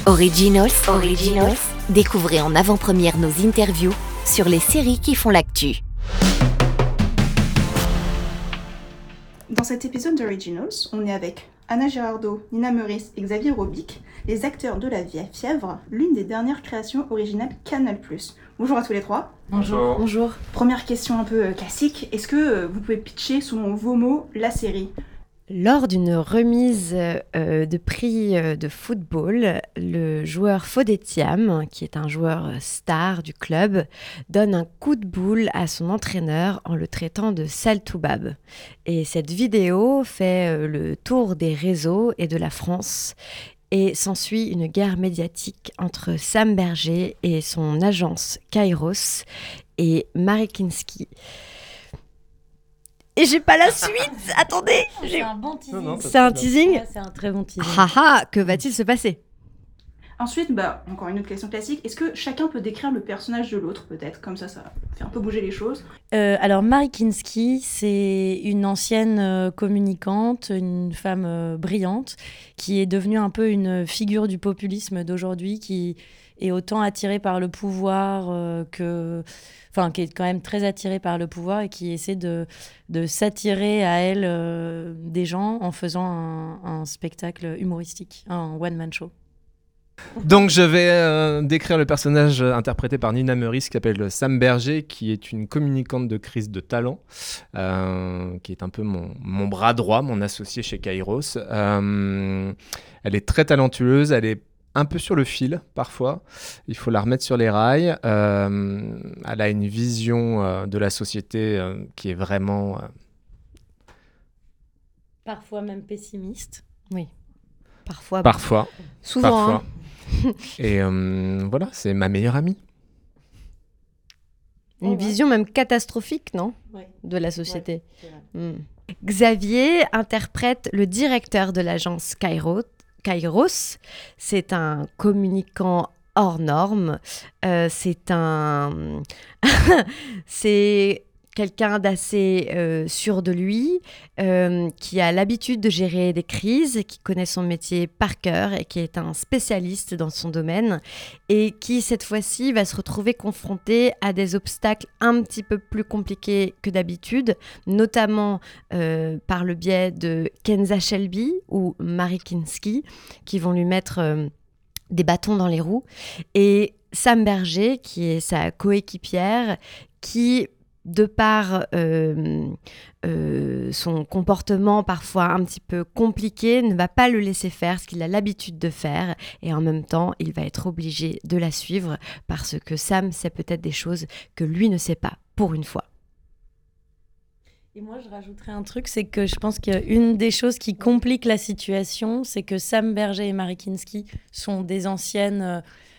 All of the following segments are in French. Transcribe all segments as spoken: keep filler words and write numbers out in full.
Originals, Originals. Découvrez en avant-première nos interviews sur les séries qui font l'actu. Dans cet épisode d'Originals, on est avec Anna Girardot, Nina Meurice et Xavier Robic, les acteurs de La Vie à Fièvre, l'une des dernières créations originales Canal plus. Bonjour à tous les trois. Bonjour. Bonjour. Première question un peu classique, est-ce que vous pouvez pitcher selon vos mots la série ? Lors d'une remise euh, de prix euh, de football, le joueur Fodé Thiam, qui est un joueur star du club, donne un coup de boule à son entraîneur en le traitant de sale toubab. Et cette vidéo fait euh, le tour des réseaux et de la France. Et s'ensuit une guerre médiatique entre Sam Berger et son agence Kairos et Marie Kinski. Et j'ai pas la suite. Attendez, C'est j'ai... un bon teasing. Non, non, c'est un teasing. Ouais, c'est un très bon teasing. Haha, que va-t-il se passer ? Ensuite, bah, encore une autre question classique, est-ce que chacun peut décrire le personnage de l'autre peut-être ? Comme ça, ça fait un peu bouger les choses. Euh, alors, Marie Kinski, c'est une ancienne euh, communicante, une femme euh, brillante, qui est devenue un peu une figure du populisme d'aujourd'hui, qui est autant attirée par le pouvoir euh, que... Enfin, qui est quand même très attirée par le pouvoir et qui essaie de, de s'attirer à elle euh, des gens en faisant un, un spectacle humoristique, un one-man show. Donc je vais euh, décrire le personnage interprété par Nina Meurice qui s'appelle Sam Berger, qui est une communicante de crise de talent, euh, qui est un peu mon, mon bras droit, mon associé chez Kairos. Euh, elle est très talentueuse, elle est un peu sur le fil parfois, il faut la remettre sur les rails. Euh, elle a une vision euh, de la société euh, qui est vraiment... Euh... Parfois même pessimiste. Oui. Parfois. Parfois. Souvent. Parfois. Hein. Et euh, voilà, c'est ma meilleure amie. Une Ouais. vision même catastrophique, non ? Ouais. De la société. c'est vrai. Hmm. Xavier interprète le directeur de l'agence Kairos. Kairos, c'est un communicant hors norme. Euh, c'est un... c'est quelqu'un d'assez euh, sûr de lui, euh, qui a l'habitude de gérer des crises, qui connaît son métier par cœur et qui est un spécialiste dans son domaine et qui, cette fois-ci, va se retrouver confronté à des obstacles un petit peu plus compliqués que d'habitude, notamment euh, par le biais de Kenza Shelby ou Marie Kinski, qui vont lui mettre euh, des bâtons dans les roues, et Sam Berger, qui est sa coéquipière, qui... de par euh, euh, son comportement parfois un petit peu compliqué, ne va pas le laisser faire ce qu'il a l'habitude de faire. Et en même temps, il va être obligé de la suivre parce que Sam sait peut-être des choses que lui ne sait pas, pour une fois. Et moi, je rajouterais un truc, c'est que je pense qu'une des choses qui complique la situation, c'est que Sam Berger et Marie Kinski sont des anciennes... Euh,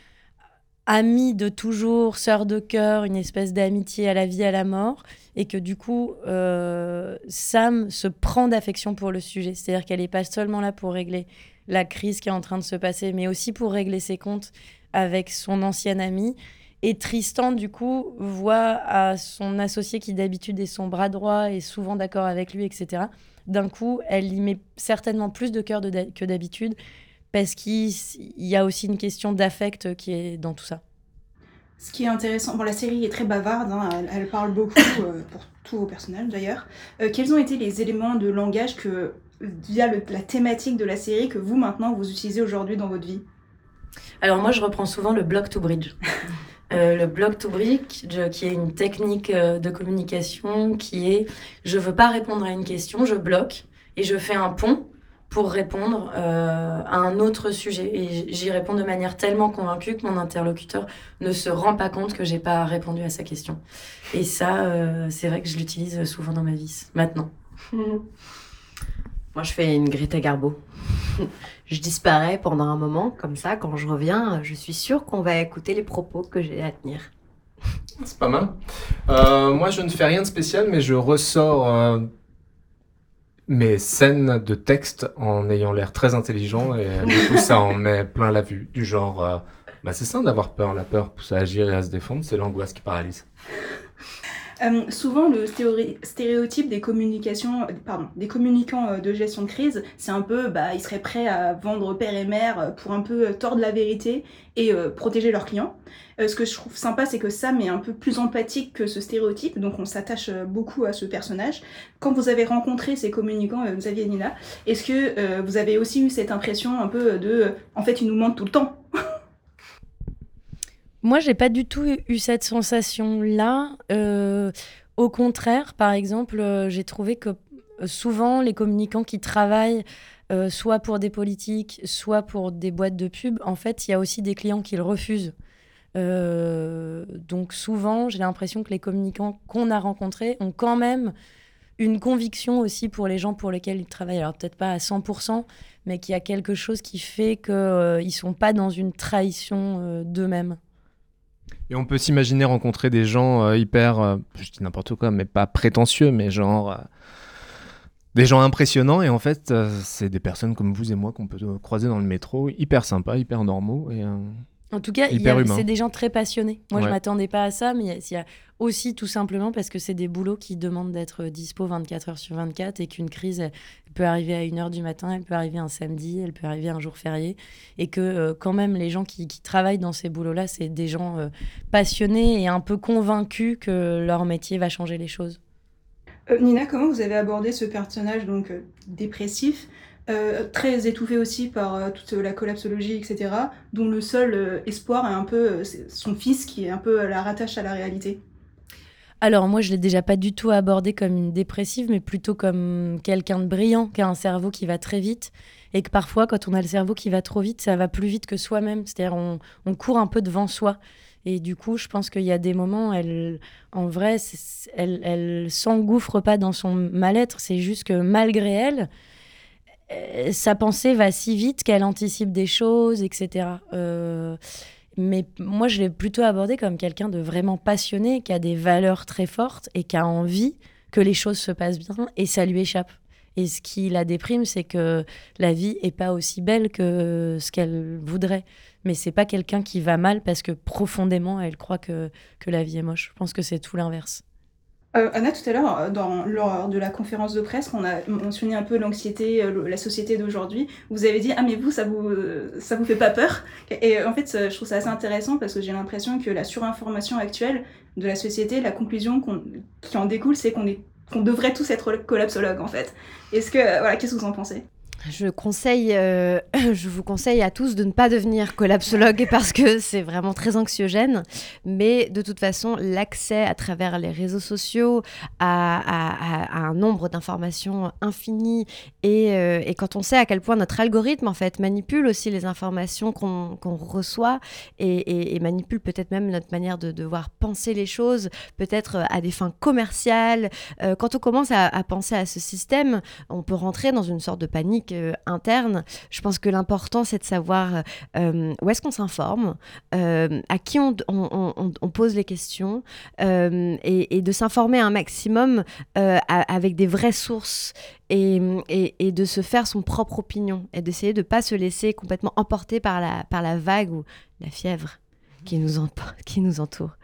amies de toujours, sœurs de cœur, une espèce d'amitié à la vie, à la mort, et que du coup, euh, Sam se prend d'affection pour le sujet. C'est-à-dire qu'elle n'est pas seulement là pour régler la crise qui est en train de se passer, mais aussi pour régler ses comptes avec son ancienne amie. Et Tristan, du coup, voit à son associé qui d'habitude est son bras droit et souvent d'accord avec lui, et cetera. D'un coup, elle y met certainement plus de cœur de da- que d'habitude, parce qu'il y a aussi une question d'affect qui est dans tout ça. Ce qui est intéressant, bon, la série est très bavarde, hein, elle, elle parle beaucoup euh, pour tous vos personnages d'ailleurs. Euh, quels ont été les éléments de langage que, via le, la thématique de la série, que vous maintenant vous utilisez aujourd'hui dans votre vie ? Alors moi, je reprends souvent le block to bridge. Euh, le block to bridge, je- qui est une technique euh, de communication qui est je veux pas répondre à une question, je bloque et je fais un pont pour répondre euh, à un autre sujet. Et j'y réponds de manière tellement convaincue que mon interlocuteur ne se rend pas compte que j'ai pas répondu à sa question. Et ça, euh, c'est vrai que je l'utilise souvent dans ma vie, maintenant. Moi, je fais une Greta Garbo. Je disparais pendant un moment, comme ça, quand je reviens, je suis sûre qu'on va écouter les propos que j'ai à tenir. C'est pas mal. Euh, moi, je ne fais rien de spécial, mais je ressors euh, mes scènes de texte en ayant l'air très intelligent et euh, du coup, ça en met plein la vue. Du genre, euh, bah, c'est ça d'avoir peur. La peur pousse à agir et à se défendre, c'est l'angoisse qui paralyse. Euh, souvent, le stéori- stéréotype des communications, euh, pardon, des communicants euh, de gestion de crise, c'est un peu, bah, ils seraient prêts à vendre père et mère euh, pour un peu euh, tordre la vérité et euh, protéger leurs clients. Euh, ce que je trouve sympa, c'est que Sam est un peu plus empathique que ce stéréotype, donc on s'attache euh, beaucoup à ce personnage. Quand vous avez rencontré ces communicants, euh, Xavier et Nina, est-ce que euh, vous avez aussi eu cette impression un peu de, euh, en fait, ils nous mentent tout le temps? Moi, j'ai pas du tout eu cette sensation-là. Euh, au contraire, par exemple, euh, j'ai trouvé que euh, souvent, les communicants qui travaillent euh, soit pour des politiques, soit pour des boîtes de pub, en fait, il y a aussi des clients qui le refusent. Euh, donc souvent, j'ai l'impression que les communicants qu'on a rencontrés ont quand même une conviction aussi pour les gens pour lesquels ils travaillent. Alors peut-être pas à cent pour cent, mais qu'il y a quelque chose qui fait qu'ils euh, ne sont pas dans une trahison euh, d'eux-mêmes. Et on peut s'imaginer rencontrer des gens euh, hyper, euh, je dis n'importe quoi, mais pas prétentieux, mais genre euh, des gens impressionnants. Et en fait, euh, c'est des personnes comme vous et moi qu'on peut euh, croiser dans le métro, hyper sympas, hyper normaux. Et, euh, En tout cas, il y hyper a- humain. c'est des gens très passionnés. Moi, je Ouais. m'attendais pas à ça, mais il y a- il y, a aussi tout simplement parce que c'est des boulots qui demandent d'être dispo vingt-quatre heures sur vingt-quatre et qu'une crise, elle peut arriver à une heure du matin, elle peut arriver un samedi, elle peut arriver un jour férié. Et que euh, quand même, les gens qui, qui travaillent dans ces boulots-là, c'est des gens euh, passionnés et un peu convaincus que leur métier va changer les choses. Euh, Nina, comment vous avez abordé ce personnage donc euh, dépressif, euh, très étouffé aussi par euh, toute la collapsologie, et cetera, dont le seul euh, espoir est un peu euh, c'est son fils qui est un peu euh, la rattache à la réalité? Alors moi, je l'ai déjà pas du tout abordé comme une dépressive, mais plutôt comme quelqu'un de brillant, qui a un cerveau qui va très vite, et que parfois, quand on a le cerveau qui va trop vite, ça va plus vite que soi-même. C'est-à-dire, on, on court un peu devant soi. Et du coup, je pense qu'il y a des moments, elle, en vrai, c'est- elle, elle s'engouffre pas dans son mal-être. C'est juste que malgré elle, euh, sa pensée va si vite qu'elle anticipe des choses, et cetera. Euh, mais moi, je l'ai plutôt abordé comme quelqu'un de vraiment passionné, qui a des valeurs très fortes et qui a envie que les choses se passent bien, et ça lui échappe. Et ce qui la déprime, c'est que la vie est pas aussi belle que ce qu'elle voudrait. Mais c'est pas quelqu'un qui va mal parce que profondément, elle croit que, que la vie est moche. Je pense que c'est tout l'inverse. Euh, Anna, tout à l'heure, euh, dans, lors de la conférence de presse, on a mentionné un peu l'anxiété, euh, le- la société d'aujourd'hui. Vous avez dit, ah mais vous, ça vous, euh, ça vous fait pas peur? Et euh, en fait, ça- je trouve ça assez intéressant parce que j'ai l'impression que la surinformation actuelle de la société, la conclusion qu'on- qui en découle, c'est qu'on est, qu'on devrait tous être collapsologues en fait. Est-ce que, euh, voilà, qu'est-ce que vous en pensez? Je conseille, euh, je vous conseille à tous de ne pas devenir collapsologue parce que c'est vraiment très anxiogène. Mais de toute façon, l'accès à travers les réseaux sociaux à, à- à- à un nombre d'informations infini et, euh, et quand on sait à quel point notre algorithme en fait manipule aussi les informations qu'on qu'on reçoit et, et- et manipule peut-être même notre manière de devoir penser les choses, peut-être à des fins commerciales. Euh, quand on commence à, à penser à ce système, on peut rentrer dans une sorte de panique euh, interne. Je pense que l'important, c'est de savoir euh, où est-ce qu'on s'informe, euh, à qui on, on- on- on pose les questions euh, et, et de s'informer un maximum euh, à- avec des vraies sources et, et- et de se faire son propre opinion et d'essayer de ne pas se laisser complètement emporter par la, par la vague ou la fièvre qui nous, empo- qui nous entoure.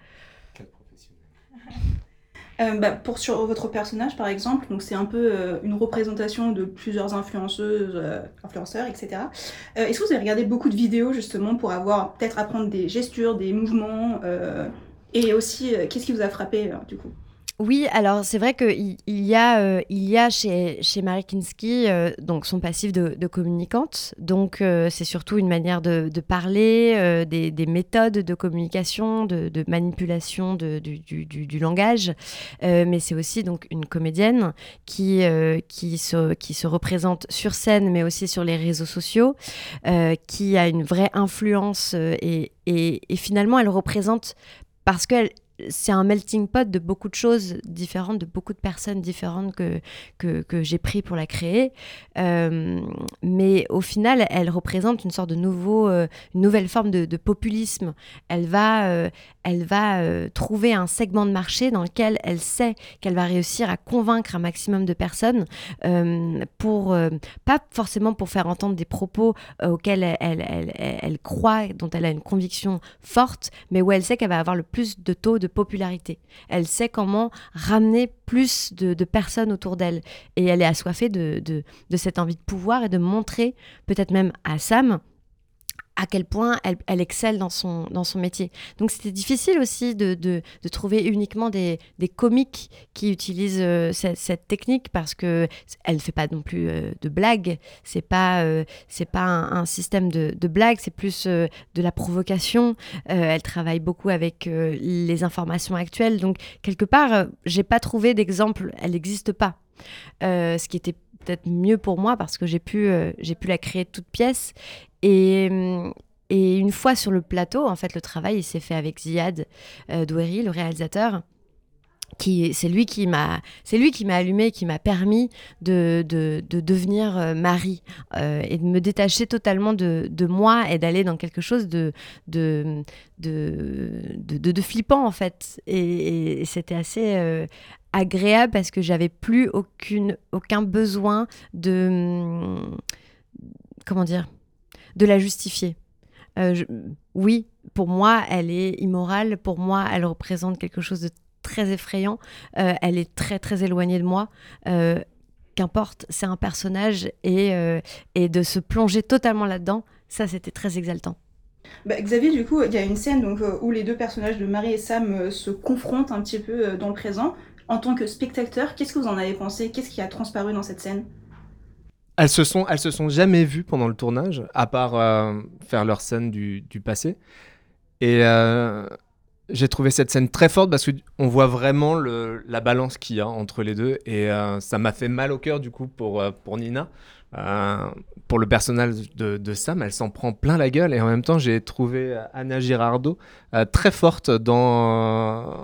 Euh, bah, pour sur votre personnage par exemple, donc c'est un peu euh, une représentation de plusieurs influenceuses, euh, influenceurs, et cetera. Euh, est-ce que vous avez regardé beaucoup de vidéos justement pour avoir peut-être apprendre des gestures, des mouvements, euh, et aussi euh, qu'est-ce qui vous a frappé euh, du coup? Oui, alors c'est vrai qu'il il y a, euh, il y a chez, chez Mary Kinski euh, donc son passif de, de communicante. Donc euh, c'est surtout une manière de, de parler, euh, des, des méthodes de communication, de, de manipulation de- du, du- du- du langage. Euh, mais c'est aussi donc une comédienne qui, euh, qui, se, qui se représente sur scène, mais aussi sur les réseaux sociaux, euh, qui a une vraie influence euh, et, et, et finalement elle représente parce qu'elle c'est un melting pot de beaucoup de choses différentes, de beaucoup de personnes différentes que, que, que j'ai pris pour la créer. Euh, mais au final, elle représente une sorte de nouveau, euh, une nouvelle forme de, de populisme. Elle va, euh, elle va euh, trouver un segment de marché dans lequel elle sait qu'elle va réussir à convaincre un maximum de personnes, euh, pour, euh, pas forcément pour faire entendre des propos euh, auxquels elle, elle, elle, elle croit, dont elle a une conviction forte, mais où elle sait qu'elle va avoir le plus de taux de popularité. Elle sait comment ramener plus de, de personnes autour d'elle. Et elle est assoiffée de, de, de cette envie de pouvoir et de montrer, peut-être même à Sam, à quel point elle, elle excelle dans son, dans son métier. Donc c'était difficile aussi de, de, de trouver uniquement des, des comiques qui utilisent euh, cette, cette technique, parce qu'elle ne fait pas non plus euh, de blagues. Ce n'est pas, euh, c'est pas un, un système de, de blagues, c'est plus euh, de la provocation. Euh, elle travaille beaucoup avec euh, les informations actuelles. Donc quelque part, euh, je n'ai pas trouvé d'exemple, elle n'existe pas. Euh, ce qui était peut-être mieux pour moi, parce que j'ai pu, euh, j'ai pu la créer de toute pièce. Et, et une fois sur le plateau, en fait, le travail, il s'est fait avec Ziad euh, Doueri, le réalisateur. Qui, c'est lui qui m'a, c'est lui qui m'a allumé, qui m'a permis de, de, de devenir euh, Marie euh, et de me détacher totalement de, de moi et d'aller dans quelque chose de, de, de, de, de, de flippant, en fait. Et, et c'était assez euh, agréable, parce que j'avais plus aucune, aucun besoin de... Comment dire ? De la justifier. Euh, je, oui, pour moi, elle est immorale. Pour moi, elle représente quelque chose de très effrayant. Euh, elle est très, très éloignée de moi. Euh, qu'importe, c'est un personnage. Et, euh, et de se plonger totalement là-dedans, ça, c'était très exaltant. Bah, Xavier, du coup, il y a une scène donc, euh, où les deux personnages de Marie et Sam euh, se confrontent un petit peu euh, dans le présent. En tant que spectateur, qu'est-ce que vous en avez pensé ? Qu'est-ce qui a transparu dans cette scène ? Elles se sont, elles se sont jamais vues pendant le tournage, à part euh, faire leur scène du, du passé. Et euh, j'ai trouvé cette scène très forte, parce qu'on voit vraiment le, la balance qu'il y a entre les deux. Et euh, ça m'a fait mal au cœur, du coup, pour, euh, pour Nina. Euh, pour le personnage de, de Sam, elle s'en prend plein la gueule. Et en même temps, j'ai trouvé Anna Girardot euh, très forte dans, euh,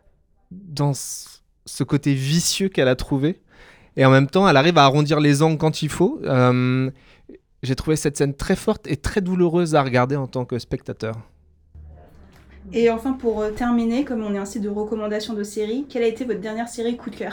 dans ce côté vicieux qu'elle a trouvé. Et en même temps, elle arrive à arrondir les angles quand il faut. Euh, j'ai trouvé cette scène très forte et très douloureuse à regarder en tant que spectateur. Et enfin, pour euh, terminer, comme on est un site de recommandation de séries, quelle a été votre dernière série coup de cœur ?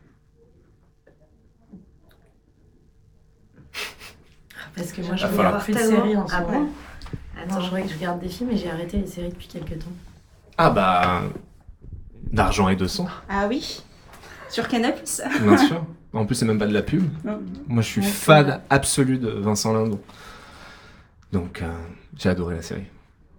Parce que moi, je Va regarde falloir plus de tellement- séries en ce Ah moment. bon Attends, je croyais que je regarde des films, mais j'ai arrêté les séries depuis quelques temps. Ah bah... D'argent et de sang. Ah oui, sur Canal plus. Bien sûr. En plus, c'est même pas de la pub. Non. Moi, je suis Ouais, fan c'est vrai. absolu de Vincent Lindon. Donc, euh, j'ai adoré la série.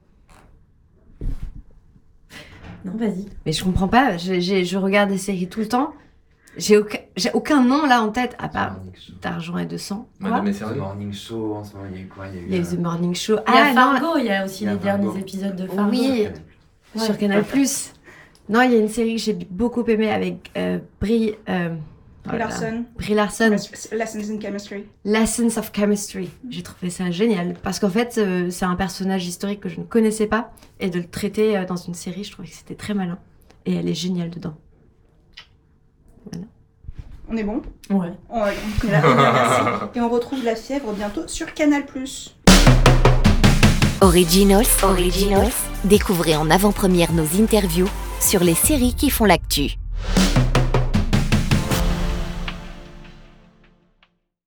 Non, vas-y. Mais je comprends pas, j'ai, j'ai, je regarde des séries tout le temps. J'ai aucun, j'ai aucun nom là en tête, à part Morning Show. d'argent et de sang. Madame et The Sérieux. Morning Show, en ce moment, il y a eu quoi? Il y a eu, Il y a eu euh, The Morning Show. Il y a Ah non, Fargo, il y a aussi Il y a les Fargo. derniers épisodes de Fargo. Oui. Ouais. sur Canal plus. Non, il y a une série que j'ai beaucoup aimée avec euh, Brie, euh, Brie Larson. Brie Larson. Lessons in Chemistry. Lessons of Chemistry. J'ai trouvé ça génial parce qu'en fait, euh, c'est un personnage historique que je ne connaissais pas et de le traiter euh, dans une série, je trouvais que c'était très malin. Et elle est géniale dedans. On est bon ? Ouais. On, on est là, on est là, merci. Et on retrouve La Fièvre bientôt sur Canal plus. Originals, Originals, découvrez en avant-première nos interviews sur les séries qui font l'actu.